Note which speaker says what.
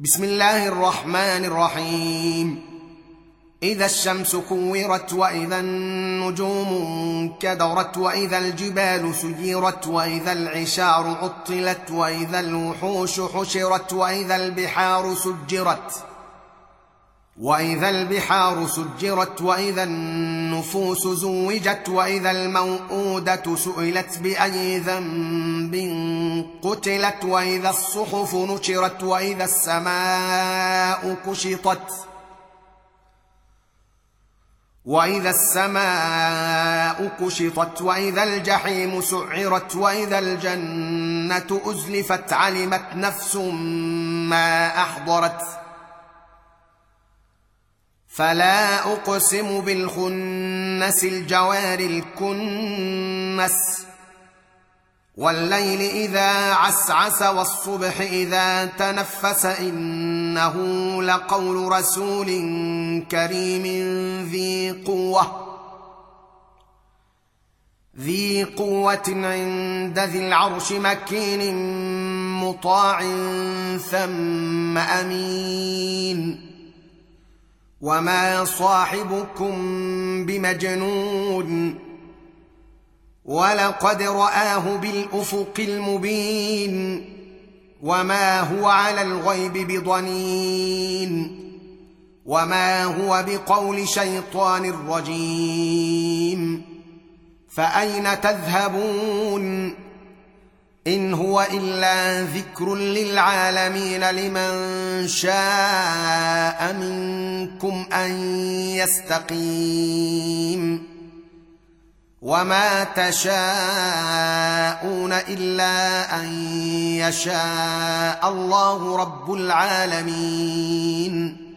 Speaker 1: بسم الله الرحمن الرحيم. إذا الشمس كورت، وإذا النجوم كدرت، وإذا الجبال سيرت، وإذا العشار عطلت، وإذا الوحوش حشرت، وإذا البحار سجرت، وإذا النفوس زوجت، وإذا الموءودة سئلت بأي ذنب قتلت، وإذا الصحف نشرت، وإذا السماء كشطت، وإذا الجحيم سعرت، وإذا الجنة أزلفت، علمت نفس ما أحضرت. فلا أقسم بالخنس، الجوار الكنس، والليل إذا عسعس، والصبح إذا تنفس، إنه لقول رسول كريم ذي قوة عند ذي العرش، مكين مطاع ثم أمين. وما صاحبكم بمجنون، ولقد رآه بالأفق المبين، وما هو على الغيب بضنين، وما هو بقول شيطان رجيم. فأين تذهبون؟ إن هو إلا ذكر للعالمين، لمن شاء منكم أن يستقيم. وما تشاءون إلا أن يشاء الله رب العالمين.